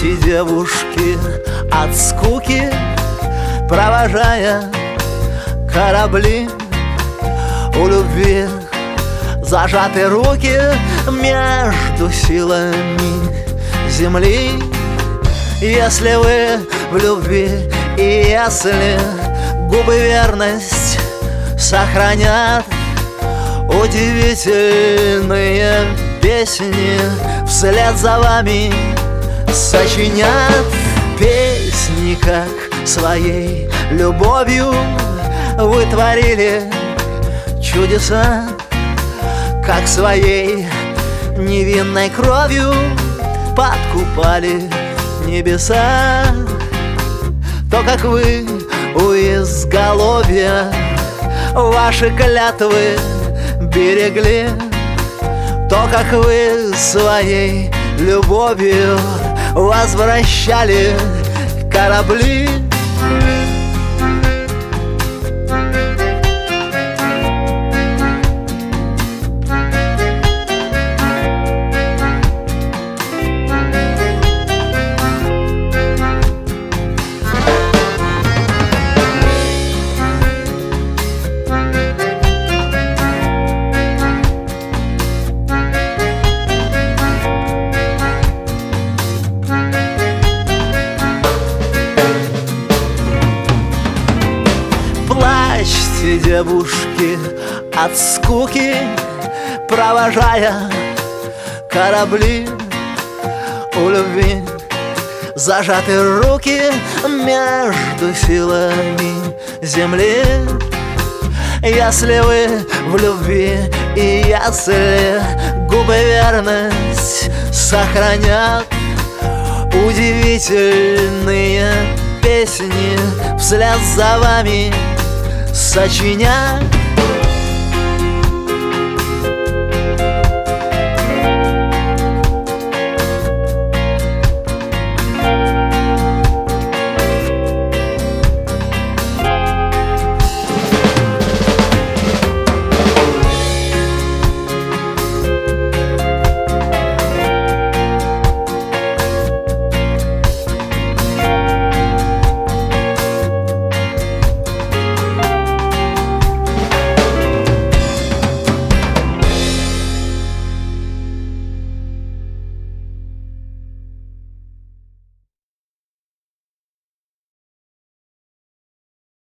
Плачьте, девушки, от скуки, провожая корабли. У любви зажаты руки между силами земли. Если вы в любви и если губы верность сохранят, удивительные песни вслед за вами сочинят. Песни, как своей любовью вы творили чудеса, как своей невинной кровью подкупали небеса. То, как вы у изголовья ваши клятвы берегли, то, как вы своей любовью возвращали корабли. Плачьте, девушки, от скуки, провожая корабли. У любви зажаты руки между силами земли. Если вы в любви и если губы верность сохранят, удивительные песни вслед за вами сочинят.